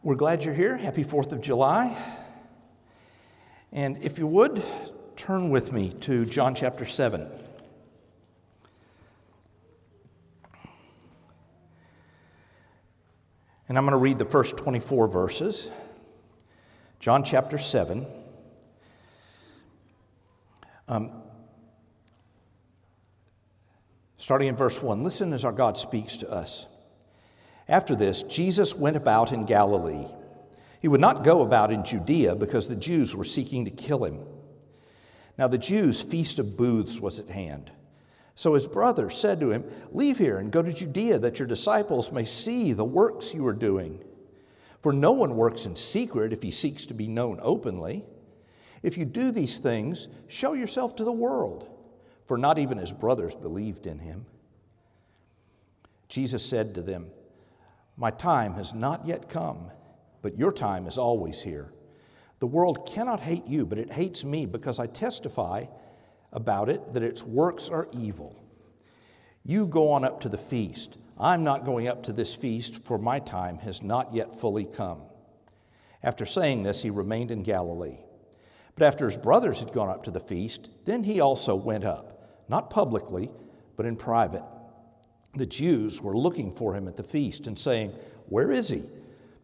We're glad you're here. Happy 4th of July. And if you would, turn with me to John chapter 7. And I'm going to read the first 24 verses. John chapter 7. Starting in verse 1. Listen as our God speaks to us. After this, Jesus went about in Galilee. He would not go about in Judea because the Jews were seeking to kill him. Now the Jews' feast of booths was at hand. So his brothers said to him, "Leave here and go to Judea, that your disciples may see the works you are doing. For no one works in secret if he seeks to be known openly. If you do these things, show yourself to the world." For not even his brothers believed in him. Jesus said to them, "My time has not yet come, but your time is always here. The world cannot hate you, but it hates me because I testify about it that its works are evil. You go on up to the feast. I'm not going up to this feast, for my time has not yet fully come." After saying this, he remained in Galilee. But after his brothers had gone up to the feast, then he also went up, not publicly, but in private. The Jews were looking for him at the feast and saying, "Where is he?"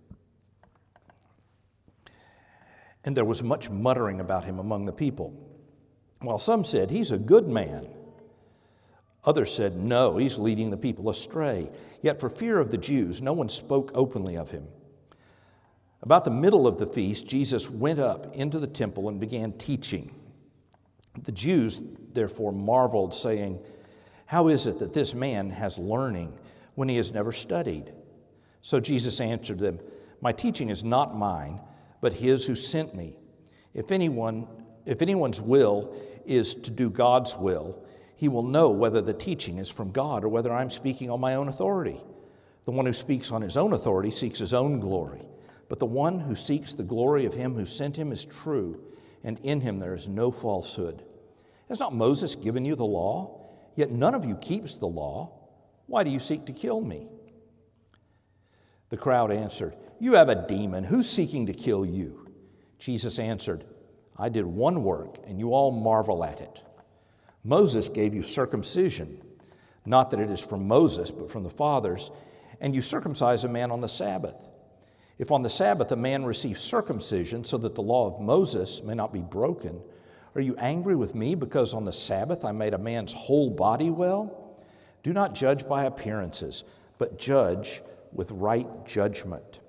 And there was much muttering about him among the people. While some said, "He's a good man," others said, "No, he's leading the people astray." Yet for fear of the Jews, no one spoke openly of him. About the middle of the feast, Jesus went up into the temple and began teaching. The Jews therefore marveled, saying, "How is it that this man has learning when he has never studied?" So Jesus answered them, "My teaching is not mine, but his who sent me. If anyone's will is to do God's will, he will know whether the teaching is from God or whether I'm speaking on my own authority. The one who speaks on his own authority seeks his own glory, but the one who seeks the glory of him who sent him is true, and in him there is no falsehood. Has not Moses given you the law? Yet none of you keeps the law. Why do you seek to kill me?" The crowd answered, "You have a demon. Who's seeking to kill you?" Jesus answered, "I did one work, and you all marvel at it. Moses gave you circumcision, not that it is from Moses, but from the fathers, and you circumcise a man on the Sabbath. If on the Sabbath a man receives circumcision so that the law of Moses may not be broken, are you angry with me because on the Sabbath I made a man's whole body well? Do not judge by appearances, but judge with right judgment."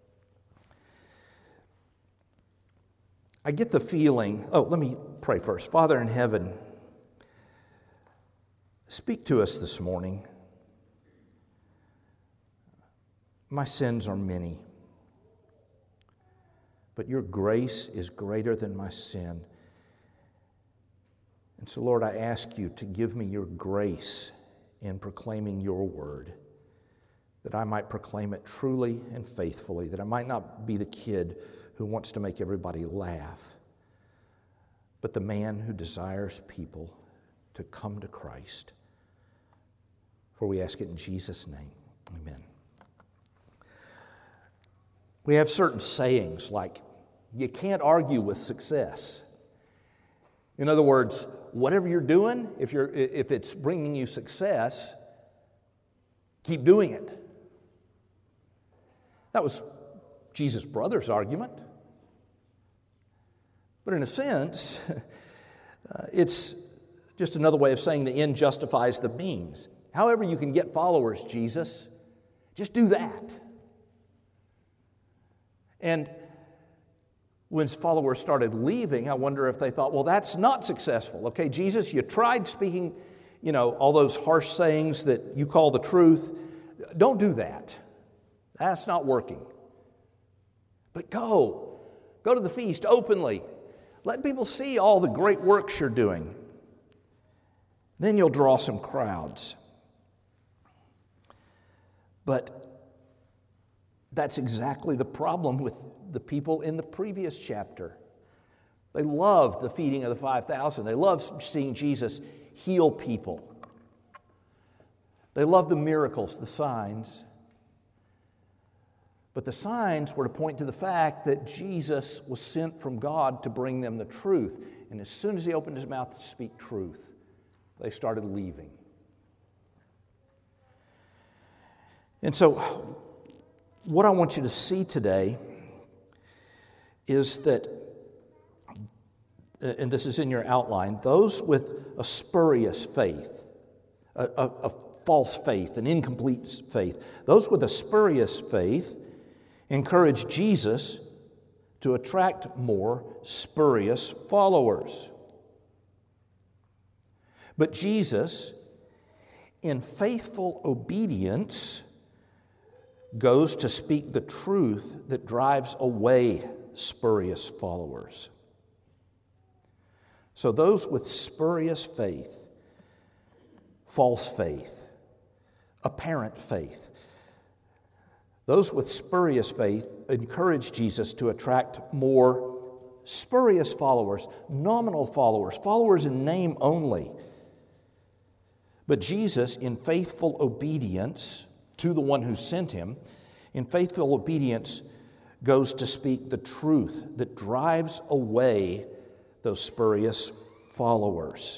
I get the feeling, let me pray first. Father in heaven, speak to us this morning. My sins are many, but your grace is greater than my sin. And so, Lord, I ask you to give me your grace in proclaiming your word, that I might proclaim it truly and faithfully, that I might not be the kid who wants to make everybody laugh, but the man who desires people to come to Christ. For we ask it in Jesus' name. Amen. We have certain sayings like, you can't argue with success. In other words, whatever you're doing, if it's bringing you success, keep doing it. That was Jesus' brother's argument. But in a sense, it's just another way of saying the end justifies the means. However you can get followers, Jesus, just do that. And when his followers started leaving, I wonder if they thought, well, that's not successful. Okay, Jesus, you tried speaking, all those harsh sayings that you call the truth. Don't do that. That's not working. But go to the feast openly. Let people see all the great works you're doing. Then you'll draw some crowds. But that's exactly the problem with the people in the previous chapter. They loved the feeding of the 5,000. They loved seeing Jesus heal people. They loved the miracles, the signs. But the signs were to point to the fact that Jesus was sent from God to bring them the truth. And as soon as he opened his mouth to speak truth, they started leaving. And so, what I want you to see today is that, and this is in your outline, those with a spurious faith, a false faith, an incomplete faith, those with a spurious faith encourage Jesus to attract more spurious followers. But Jesus, in faithful obedience, goes to speak the truth that drives away spurious followers. So those with spurious faith, false faith, apparent faith, those with spurious faith encourage Jesus to attract more spurious followers, nominal followers, followers in name only. But Jesus, in faithful obedience to the one who sent him, in faithful obedience, goes to speak the truth that drives away those spurious followers.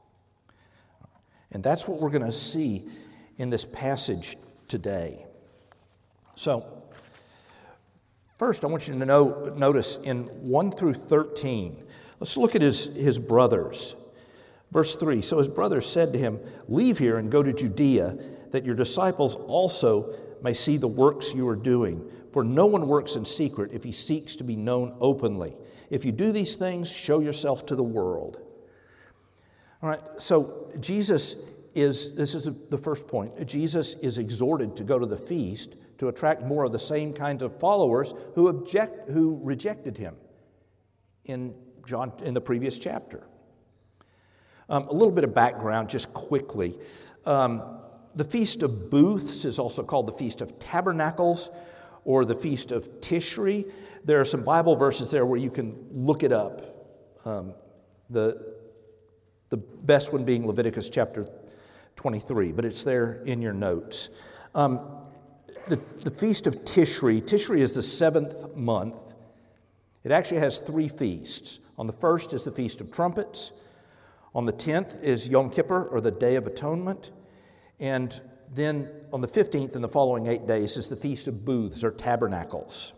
And that's what we're going to see in this passage today. So, first I want you to notice in 1 through 13, let's look at his brothers. Verse 3, so his brothers said to him, leave here and go to Judea, that your disciples also may see the works you are doing. For no one works in secret if he seeks to be known openly. If you do these things, show yourself to the world. All right, so this is the first point. Jesus is exhorted to go to the feast to attract more of the same kinds of followers who rejected him in the previous chapter. A little bit of background, just quickly. The Feast of Booths is also called the Feast of Tabernacles or the Feast of Tishri. There are some Bible verses there where you can look it up. The best one being Leviticus chapter 23, but it's there in your notes. The Feast of Tishri is the 7th month. It actually has 3 feasts. On the 1st is the Feast of Trumpets. On the 10th is Yom Kippur, or the Day of Atonement. And then on the 15th and the following 8 days is the Feast of Booths, or Tabernacles.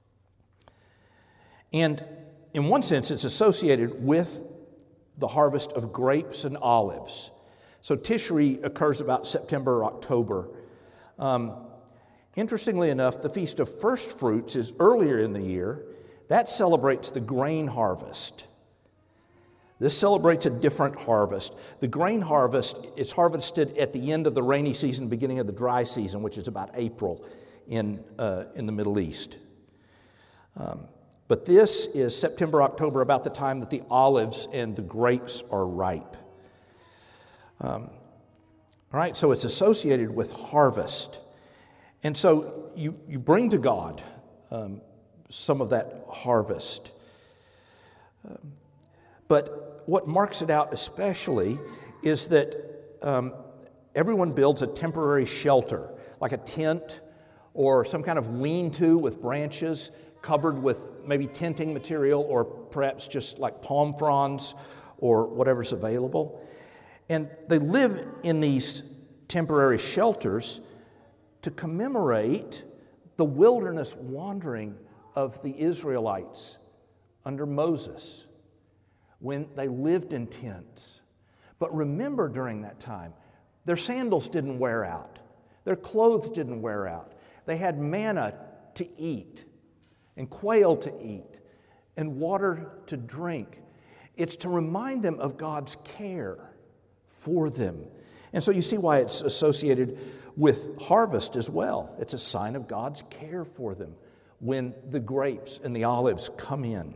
And in one sense, it's associated with the harvest of grapes and olives. So Tishri occurs about September or October. Interestingly enough, the Feast of First Fruits is earlier in the year. That celebrates the grain harvest. This celebrates a different harvest. The grain harvest is harvested at the end of the rainy season, beginning of the dry season, which is about April in the Middle East. But this is September, October, about the time that the olives and the grapes are ripe. All right, so it's associated with harvest. And so you bring to God some of that harvest. But what marks it out especially is that everyone builds a temporary shelter, like a tent or some kind of lean-to with branches covered with maybe tenting material or perhaps just like palm fronds or whatever's available. And they live in these temporary shelters to commemorate the wilderness wandering of the Israelites under Moses, when they lived in tents. But remember, during that time, their sandals didn't wear out. Their clothes didn't wear out. They had manna to eat and quail to eat and water to drink. It's to remind them of God's care for them. And so you see why it's associated with harvest as well. It's a sign of God's care for them when the grapes and the olives come in.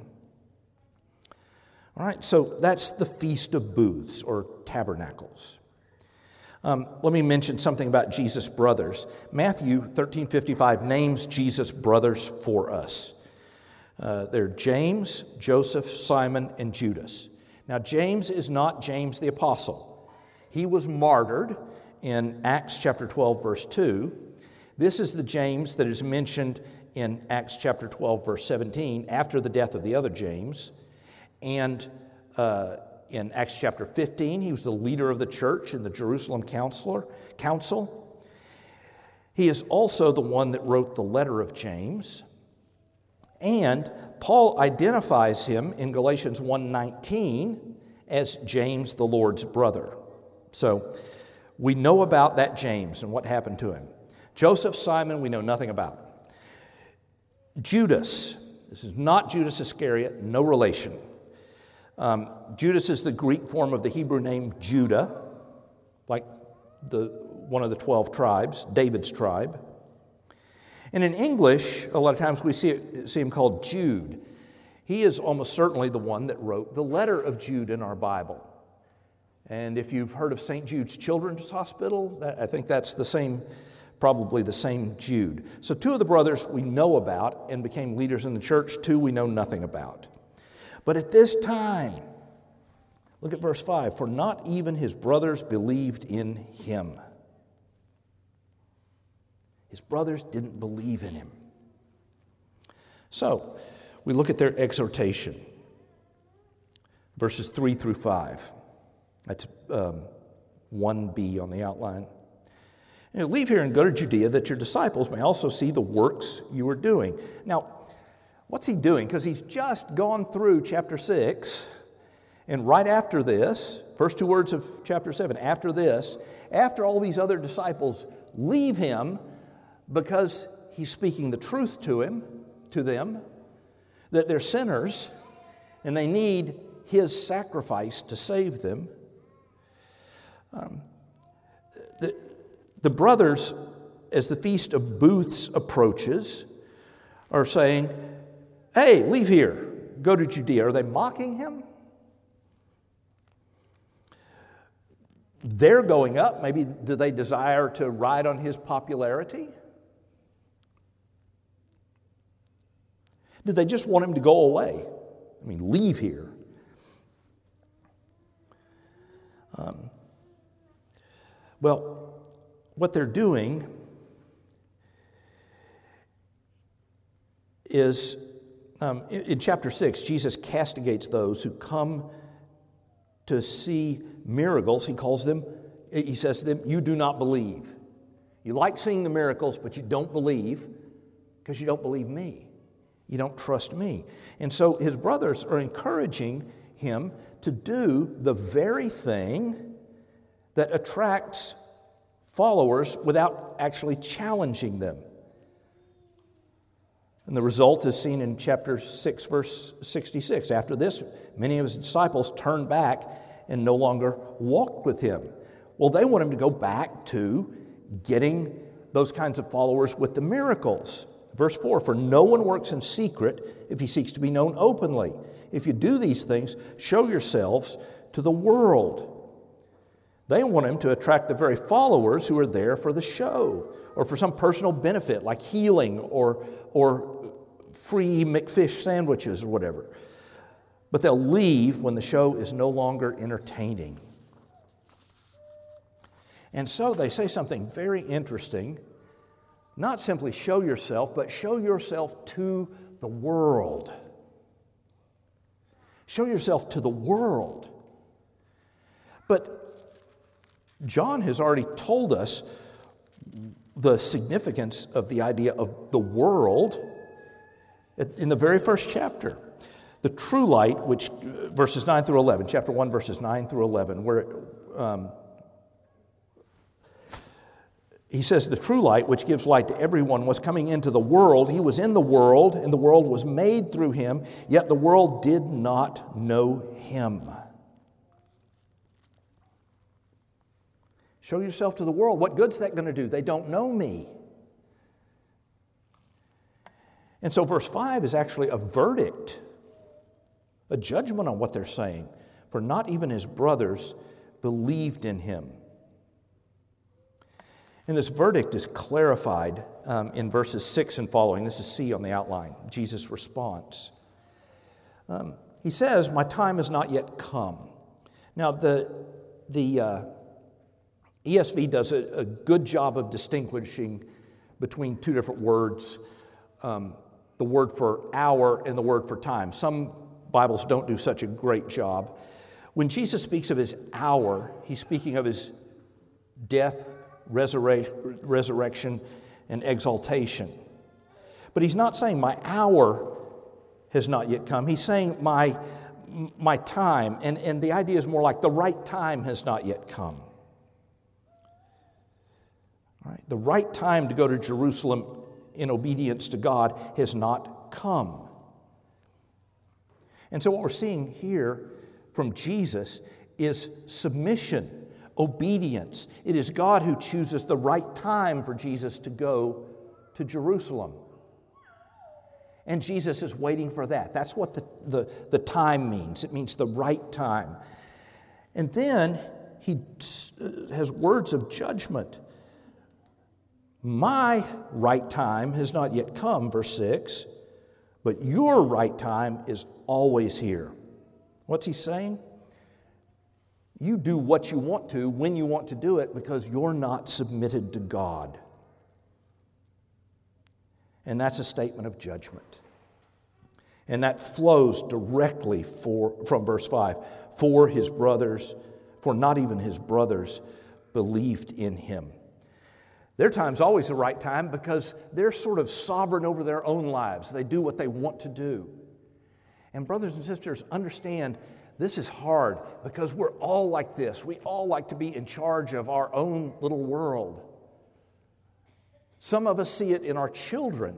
All right, so that's the Feast of Booths, or Tabernacles. Let me mention something about Jesus' brothers. Matthew 13:55 names Jesus' brothers for us. They're James, Joseph, Simon, and Judas. Now, James is not James the Apostle. He was martyred in Acts chapter 12, verse 2. This is the James that is mentioned in Acts chapter 12, verse 17, after the death of the other James. And in Acts chapter 15, he was the leader of the church in the Jerusalem council. He is also the one that wrote the letter of James. And Paul identifies him in Galatians 1:19 as James, the Lord's brother. So we know about that James and what happened to him. Joseph, Simon, we know nothing about. Judas, this is not Judas Iscariot, no relation. Judas is the Greek form of the Hebrew name Judah, like one of the 12 tribes, David's tribe. And in English, a lot of times we see him called Jude. He is almost certainly the one that wrote the letter of Jude in our Bible. And if you've heard of St. Jude's Children's Hospital, I think that's probably the same Jude. So 2 of the brothers we know about and became leaders in the church. 2 we know nothing about. But at this time, look at verse 5, for not even his brothers believed in him. His brothers didn't believe in him. So, we look at their exhortation, verses 3 through 5. That's 1b on the outline. Leave here and go to Judea that your disciples may also see the works you are doing. Now, what's he doing? Because he's just gone through chapter 6, and right after this, first 2 words of chapter 7, after this, after all these other disciples leave him because he's speaking the truth to them, that they're sinners and they need his sacrifice to save them. The brothers, as the Feast of Booths approaches, are saying, hey, leave here, go to Judea. Are they mocking him? They're going up. Maybe do they desire to ride on his popularity? Did they just want him to go away? I mean, leave here. Well, what they're doing is, in chapter 6, Jesus castigates those who come to see miracles. He says to them, you do not believe. You like seeing the miracles, but you don't believe because you don't believe me. You don't trust me. And so his brothers are encouraging him to do the very thing that attracts followers without actually challenging them. And the result is seen in chapter 6, verse 66. After this, many of his disciples turned back and no longer walked with him. Well, they want him to go back to getting those kinds of followers with the miracles. Verse 4, for no one works in secret if he seeks to be known openly. If you do these things, show yourselves to the world. They want him to attract the very followers who are there for the show or for some personal benefit like healing or free McFish sandwiches or whatever. But they'll leave when the show is no longer entertaining. And so they say something very interesting. Not simply show yourself, but show yourself to the world. Show yourself to the world. But John has already told us the significance of the idea of the world in the very first chapter. The true light, which verses 9 through 11, chapter 1, verses 9 through 11, where he says, the true light, which gives light to everyone, was coming into the world. He was in the world, and the world was made through him, yet the world did not know him. Show yourself to the world. What good's that going to do? They don't know me. And so verse 5 is actually a verdict, a judgment on what they're saying. For not even his brothers believed in him. And this verdict is clarified in verses 6 and following. This is C on the outline, Jesus' response. He says, my time has not yet come. Now, the ESV does a good job of distinguishing between two different words. the word for hour and the word for time. Some Bibles don't do such a great job. When Jesus speaks of his hour, he's speaking of his death, resurrection, and exaltation. But he's not saying my hour has not yet come. He's saying my time, and the idea is more like the right time has not yet come. All right? The right time to go to Jerusalem in obedience to God has not come. And so what we're seeing here from Jesus is submission, obedience. It is God who chooses the right time for Jesus to go to Jerusalem. And Jesus is waiting for that. That's what the time means. It means the right time. And then he has words of judgment. My right time has not yet come, verse 6, but your right time is always here. What's he saying? You do what you want to, when you want to do it, because you're not submitted to God. And that's a statement of judgment. And that flows directly from verse 5. For not even his brothers believed in him. Their time's always the right time because they're sort of sovereign over their own lives. They do what they want to do. And brothers and sisters, understand this is hard because we're all like this. We all like to be in charge of our own little world. Some of us see it in our children.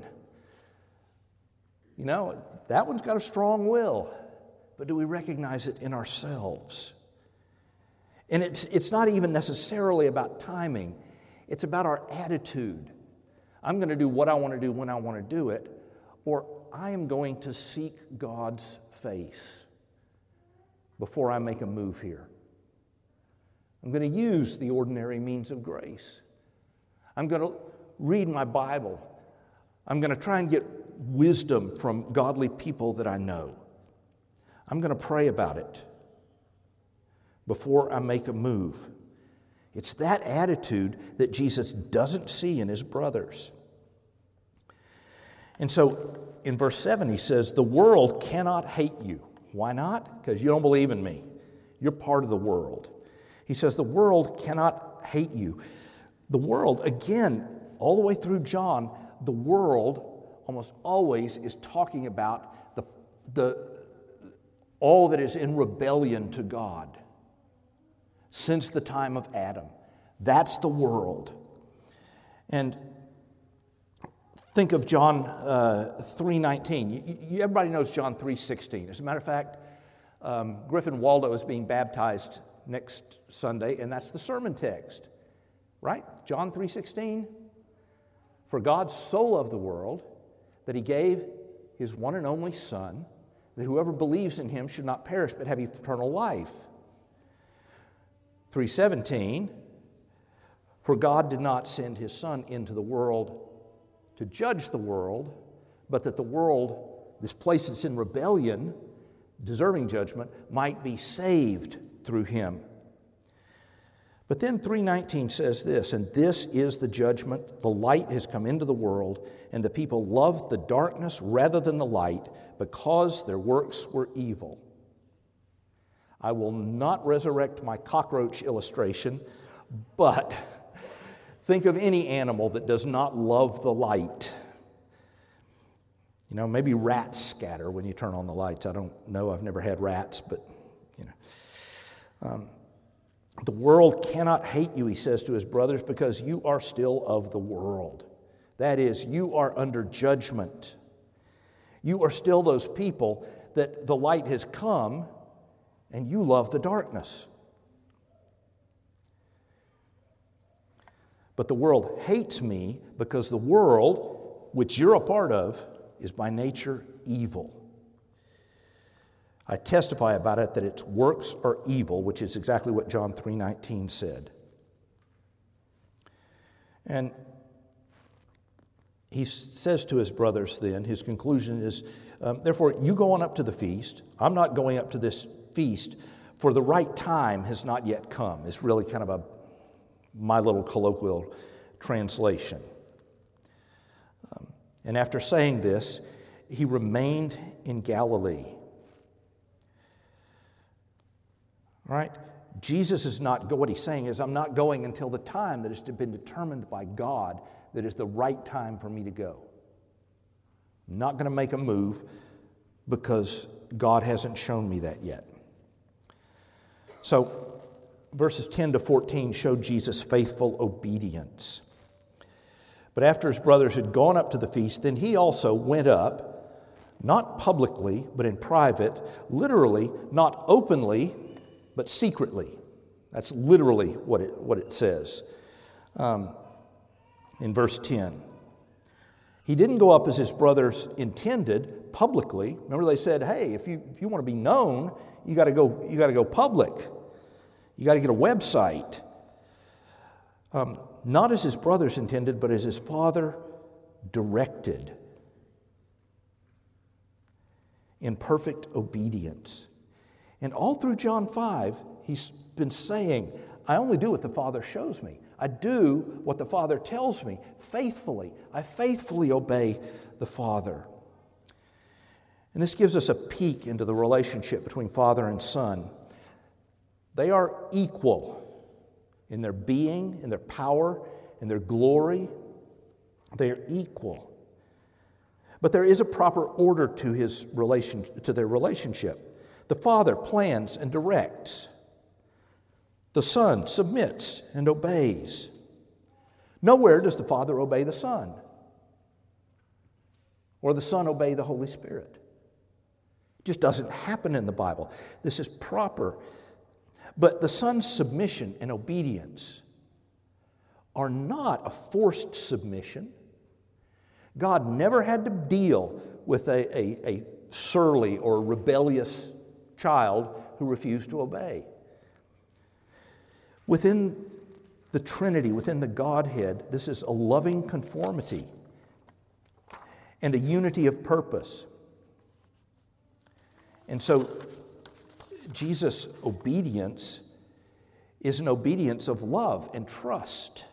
You know, that one's got a strong will, but do we recognize it in ourselves? And it's not even necessarily about timing. It's about our attitude. I'm going to do what I want to do when I want to do it, or I am going to seek God's face before I make a move here. I'm going to use the ordinary means of grace. I'm going to read my Bible. I'm going to try and get wisdom from godly people that I know. I'm going to pray about it before I make a move. It's that attitude that Jesus doesn't see in his brothers. And so in verse 7 he says, the world cannot hate you. Why not? Because you don't believe in me. You're part of the world. He says the world cannot hate you. The world, again, all the way through John, the world almost always is talking about all that is in rebellion to God. Since the time of Adam. That's the world. And think of John 3:19. Everybody knows John 3:16. As a matter of fact, Griffin Waldo is being baptized next Sunday, and that's the sermon text. Right? John 3:16. For God so loved the world that he gave his one and only Son, that whoever believes in him should not perish but have eternal life. 3:17, for God did not send his Son into the world to judge the world, but that the world, this place that's in rebellion, deserving judgment, might be saved through him. But then 3:19 says this, and this is the judgment, the light has come into the world, and the people loved the darkness rather than the light, because their works were evil. I will not resurrect my cockroach illustration, but think of any animal that does not love the light. You know, maybe rats scatter when you turn on the lights. I don't know. I've never had rats, but, you know. The world cannot hate you, he says to his brothers, because you are still of the world. That is, you are under judgment. You are still those people that the light has come, and you love the darkness. But the world hates me because the world, which you're a part of, is by nature evil. I testify about it that its works are evil, which is exactly what John 3:19 said. And he says to his brothers then, his conclusion is, therefore, you go on up to the feast. I'm not going up to this feast, for the right time has not yet come. It's really kind of my little colloquial translation. And after saying this, he remained in Galilee. All right? Jesus is not, what he's saying is, I'm not going until the time that has been determined by God that is the right time for me to go. I'm not going to make a move because God hasn't shown me that yet. So, verses 10 to 14 show Jesus' faithful obedience. But after his brothers had gone up to the feast, then he also went up, not publicly, but in private, literally, not openly, but secretly. That's literally what it says in verse 10. He didn't go up as his brothers intended, publicly. Remember they said, hey, if you want to be known, you got to go public. You got to get a website. Not as his brothers intended, but as his Father directed, in perfect obedience. And all through John 5, he's been saying, I only do what the Father shows me. I do what the Father tells me faithfully. I faithfully obey the Father. And this gives us a peek into the relationship between Father and Son. They are equal in their being, in their power, in their glory. They are equal. But there is a proper order to their relationship. The Father plans and directs. The Son submits and obeys. Nowhere does the Father obey the Son, or the Son obey the Holy Spirit. It just doesn't happen in the Bible. This is proper. But the Son's submission and obedience are not a forced submission. God never had to deal with a surly or rebellious child who refused to obey. Within the Trinity, within the Godhead, this is a loving conformity and a unity of purpose. And so Jesus' obedience is an obedience of love and trust.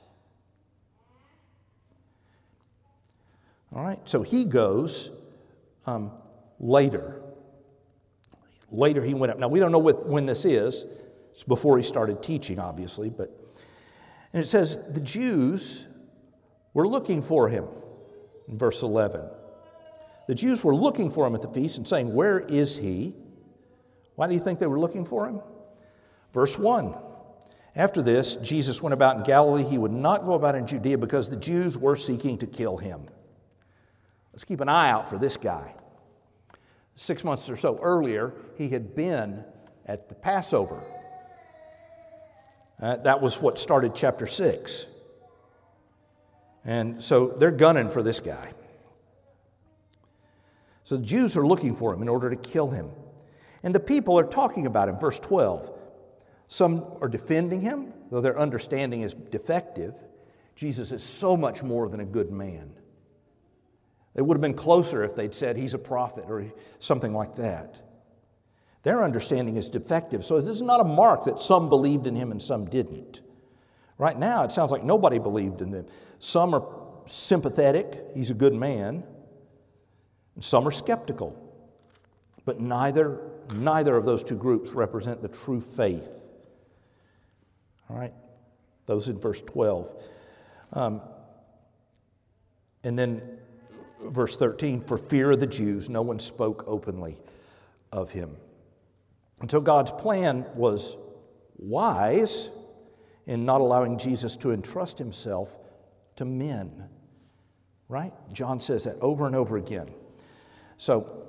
All right, so he goes later. Later he went up. Now, we don't know when this is. It's before he started teaching, obviously. And it says, the Jews were looking for him, in verse 11. The Jews were looking for him at the feast and saying, where is he? Why do you think they were looking for him? Verse 1. After this, Jesus went about in Galilee. He would not go about in Judea because the Jews were seeking to kill him. Let's keep an eye out for this guy. 6 months or so earlier, he had been at the Passover. That was what started chapter 6. And so they're gunning for this guy. So the Jews are looking for him in order to kill him. And the people are talking about him, verse 12. Some are defending him, though their understanding is defective. Jesus is so much more than a good man. They would have been closer if they'd said he's a prophet or something like that. Their understanding is defective. So this is not a mark that some believed in him and some didn't. Right now, it sounds like nobody believed in him. Some are sympathetic, he's a good man, and some are skeptical. But neither of those two groups represent the true faith. All right? Those in verse 12. And then verse 13, for fear of the Jews, no one spoke openly of him. And so God's plan was wise in not allowing Jesus to entrust himself to men. Right? John says that over and over again. So,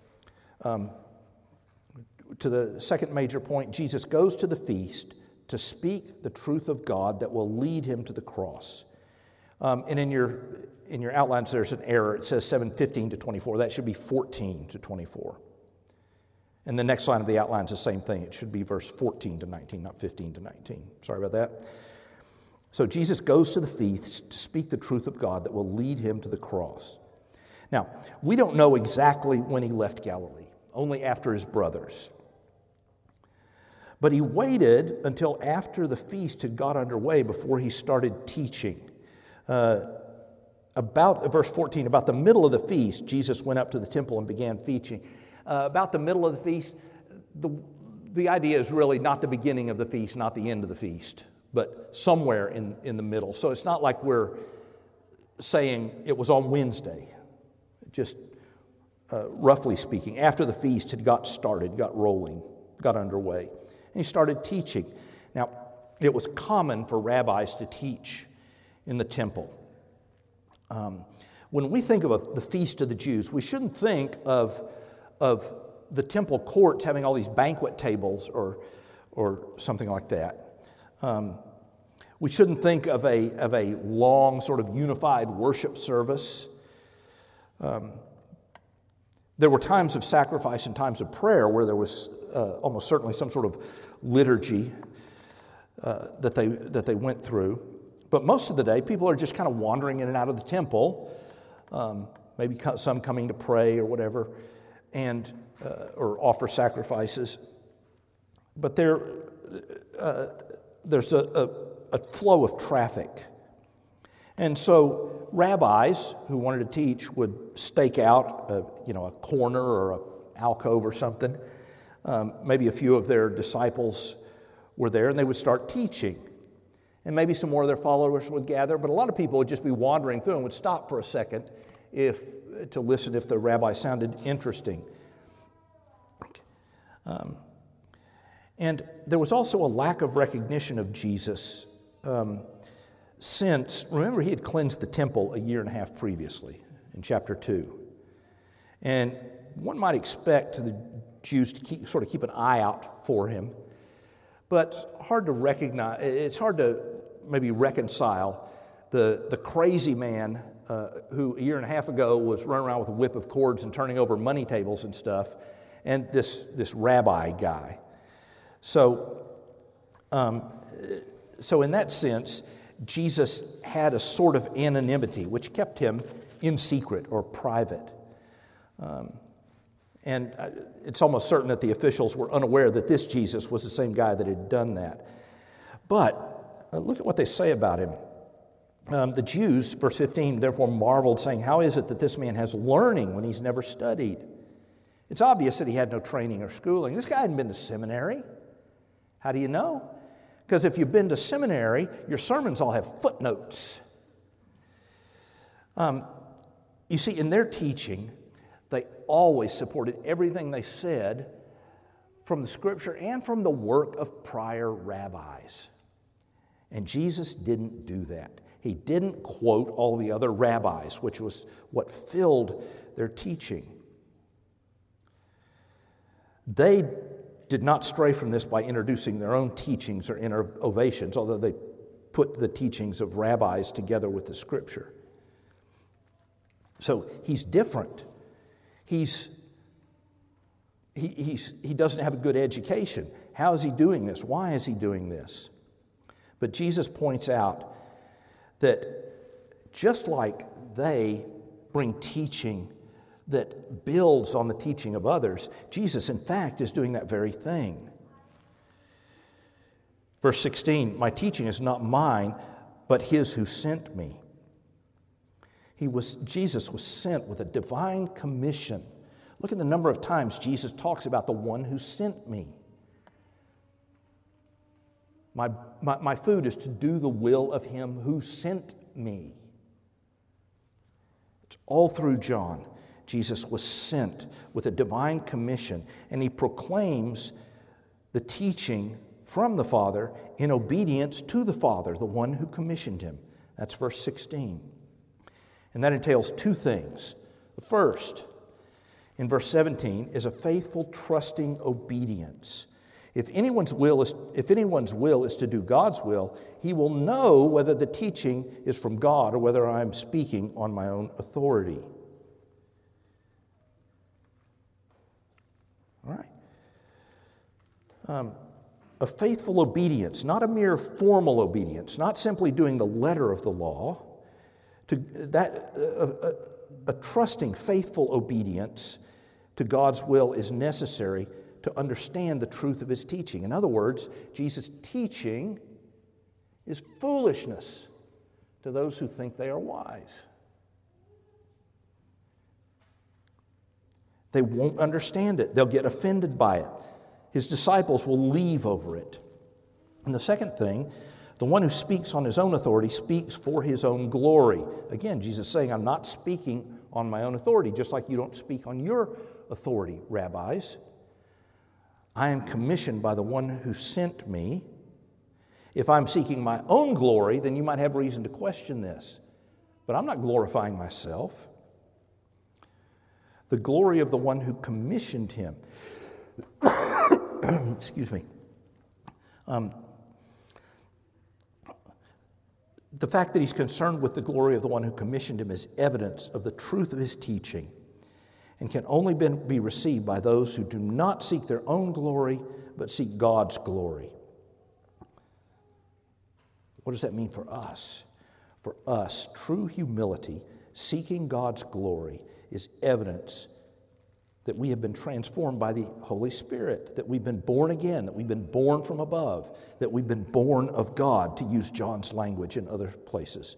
to the second major point, Jesus goes to the feast to speak the truth of God that will lead him to the cross. And in your outlines, there's an error. It says 7:15 to 24. That should be 14 to 24. And the next line of the outline is the same thing. It should be verse 14 to 19, not 15 to 19. Sorry about that. So Jesus goes to the feast to speak the truth of God that will lead him to the cross. Now, we don't know exactly when he left Galilee, only after his brothers. But he waited until after the feast had got underway before he started teaching. verse 14, about the middle of the feast, Jesus went up to the temple and began teaching. About the middle of the feast, the idea is really not the beginning of the feast, not the end of the feast, but somewhere in the middle. So it's not like we're saying it was on Wednesday, just roughly speaking, after the feast had got started, got rolling, got underway. And he started teaching. Now, it was common for rabbis to teach in the temple. When we think of the Feast of the Jews, we shouldn't think of the temple courts having all these banquet tables or something like that. We shouldn't think of a long sort of unified worship service. There were times of sacrifice and times of prayer where there was almost certainly some sort of liturgy that they went through. But most of the day, people are just kind of wandering in and out of the temple, maybe some coming to pray or whatever, and or offer sacrifices. But there's a flow of traffic. And so rabbis who wanted to teach would stake out a corner or an alcove or something. Maybe a few of their disciples were there, and they would start teaching. And maybe some more of their followers would gather, but a lot of people would just be wandering through and would stop for a second to listen if the rabbi sounded interesting. And there was also a lack of recognition of Jesus since, remember, he had cleansed the temple a year and a half previously in chapter 2. And one might expect the Jews to keep an eye out for him, but hard to recognize. It's hard to maybe reconcile the crazy man who a year and a half ago was running around with a whip of cords and turning over money tables and stuff, and this rabbi guy. So in that sense, Jesus had a sort of anonymity which kept him in secret or private. And it's almost certain that the officials were unaware that this Jesus was the same guy that had done that. But look at what they say about him. The Jews, verse 15, therefore marveled, saying, "How is it that this man has learning when he's never studied?" It's obvious that he had no training or schooling. This guy hadn't been to seminary. How do you know? Because if you've been to seminary, your sermons all have footnotes. You see, in their teaching, they always supported everything they said from the Scripture and from the work of prior rabbis. And Jesus didn't do that. He didn't quote all the other rabbis, which was what filled their teaching. They did not stray from this by introducing their own teachings or innovations, although they put the teachings of rabbis together with the Scripture. So he's different. He doesn't have a good education. How is he doing this? Why is he doing this? But Jesus points out that just like they bring teaching that builds on the teaching of others, Jesus, in fact, is doing that very thing. Verse 16, "My teaching is not mine, but his who sent me." Jesus was sent with a divine commission. Look at the number of times Jesus talks about the one who sent me. My food is to do the will of him who sent me. It's all through John. Jesus was sent with a divine commission, and he proclaims the teaching from the Father in obedience to the Father, the one who commissioned him. That's verse 16. And that entails two things. The first, in verse 17, is a faithful, trusting obedience. If anyone's will is to do God's will, he will know whether the teaching is from God or whether I'm speaking on my own authority. All right. A faithful obedience, not a mere formal obedience, not simply doing the letter of the law. A trusting, faithful obedience to God's will is necessary to understand the truth of his teaching. In other words, Jesus' teaching is foolishness to those who think they are wise. They won't understand it. They'll get offended by it. His disciples will leave over it. And the second thing, the one who speaks on his own authority speaks for his own glory. Again, Jesus is saying, I'm not speaking on my own authority, just like you don't speak on your authority, rabbis. I am commissioned by the one who sent me. If I'm seeking my own glory, then you might have reason to question this. But I'm not glorifying myself. The glory of the one who commissioned him. Excuse me. The fact that he's concerned with the glory of the one who commissioned him is evidence of the truth of his teaching and can only be received by those who do not seek their own glory, but seek God's glory. What does that mean for us? For us, true humility, seeking God's glory, is evidence that we have been transformed by the Holy Spirit, that we've been born again, that we've been born from above, that we've been born of God, to use John's language in other places.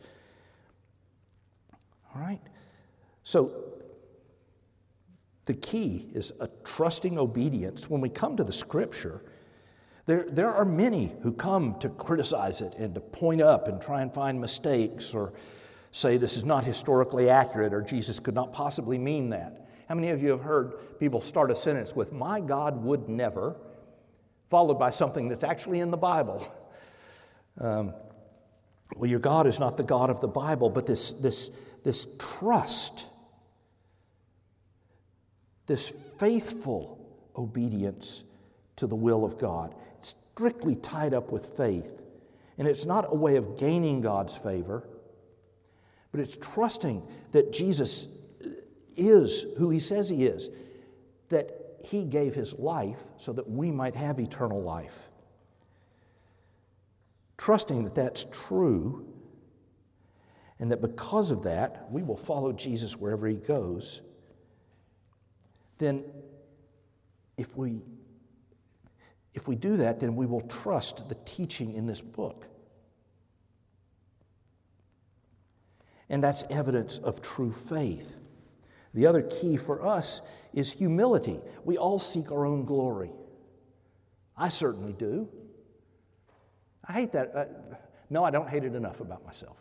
All right? So, the key is a trusting obedience. When we come to the Scripture, there are many who come to criticize it and to point up and try and find mistakes or say this is not historically accurate or Jesus could not possibly mean that. How many of you have heard people start a sentence with, my God would never, followed by something that's actually in the Bible? Well, your God is not the God of the Bible, but this trust, this faithful obedience to the will of God, it's strictly tied up with faith. And it's not a way of gaining God's favor, but it's trusting that Jesus is who he says he is, that he gave his life so that we might have eternal life. Trusting that that's true, and that because of that, we will follow Jesus wherever he goes. Then, if we do that, then we will trust the teaching in this book. And that's evidence of true faith. The other key for us is humility. We all seek our own glory. I certainly do. I hate that. No, I don't hate it enough about myself.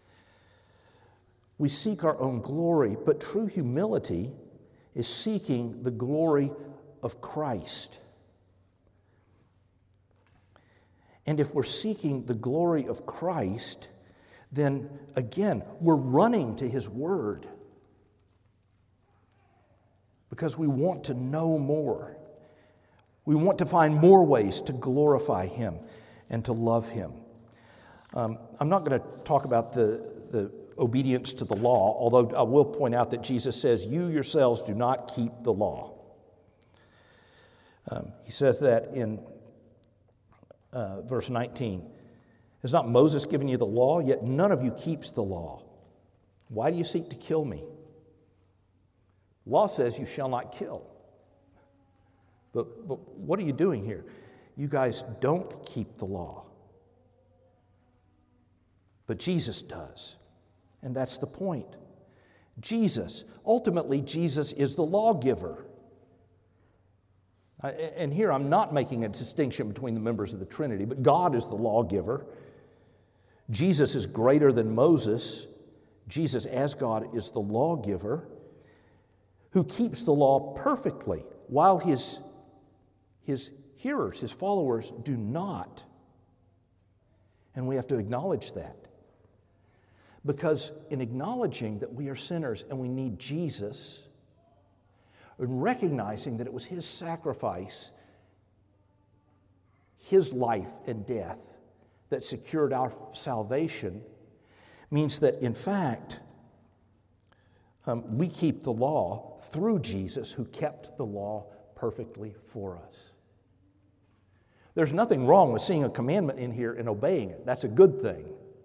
We seek our own glory, but true humility is seeking the glory of Christ. And if we're seeking the glory of Christ, then again, we're running to his word. Because we want to know more. We want to find more ways to glorify him and to love him. I'm not going to talk about the obedience to the law, although I will point out that Jesus says, you yourselves do not keep the law. He says that in verse 19. Has not Moses given you the law? Yet none of you keeps the law. Why do you seek to kill me? Law says you shall not kill. But what are you doing here? You guys don't keep the law. But Jesus does. And that's the point. Ultimately, Jesus is the lawgiver. And here I'm not making a distinction between the members of the Trinity, but God is the lawgiver. Jesus is greater than Moses. Jesus, as God, is the lawgiver who keeps the law perfectly, while his hearers, his followers, do not. And we have to acknowledge that. Because in acknowledging that we are sinners and we need Jesus, and recognizing that it was his sacrifice, his life and death that secured our salvation, means that, in fact, we keep the law through Jesus, who kept the law perfectly for us. There's nothing wrong with seeing a commandment in here and obeying it. That's a good thing.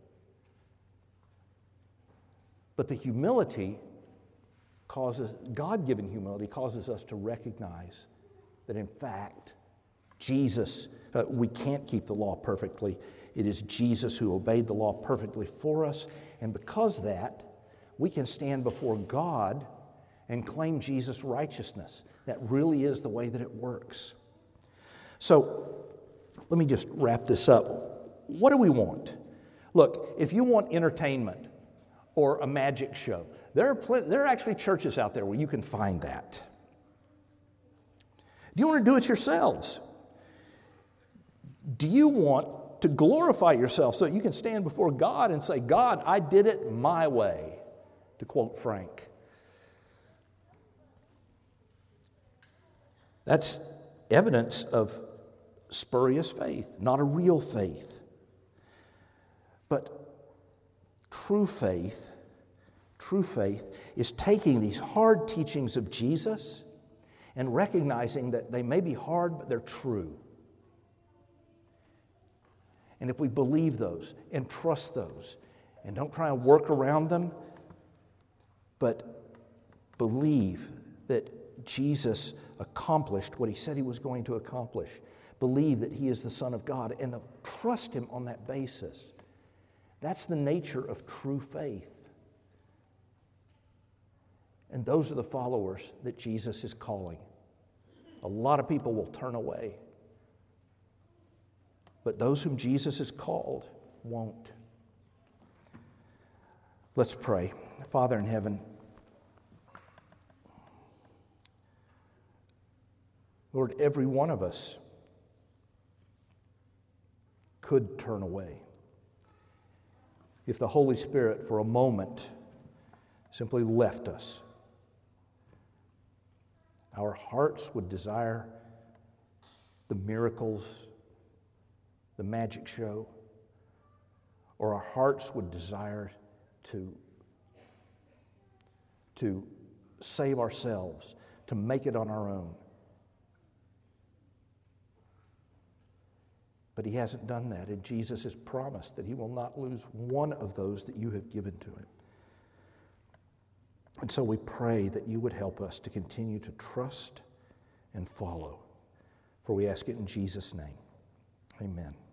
But the humility God-given humility causes us to recognize that, in fact, Jesus, we can't keep the law perfectly. It is Jesus who obeyed the law perfectly for us. And because of that, we can stand before God and claim Jesus' righteousness. That really is the way that it works. So let me just wrap this up. What do we want? Look, if you want entertainment or a magic show, there are actually churches out there where you can find that. Do you want to do it yourselves? Do you want to glorify yourself so that you can stand before God and say, God, I did it my way, to quote Frank? That's evidence of spurious faith, not a real faith. But true faith is taking these hard teachings of Jesus and recognizing that they may be hard, but they're true. And if we believe those and trust those and don't try and work around them, but believe that Jesus accomplished what he said he was going to accomplish, believe that he is the Son of God, and trust him on that basis, that's the nature of true faith. And those are the followers that Jesus is calling. A lot of people will turn away, but those whom Jesus has called won't. Let's pray. Father in heaven, Lord, every one of us could turn away if the Holy Spirit for a moment simply left us. Our hearts would desire the miracles, the magic show, or our hearts would desire to save ourselves, to make it on our own. But he hasn't done that, and Jesus has promised that he will not lose one of those that you have given to him. And so we pray that you would help us to continue to trust and follow. For we ask it in Jesus' name. Amen.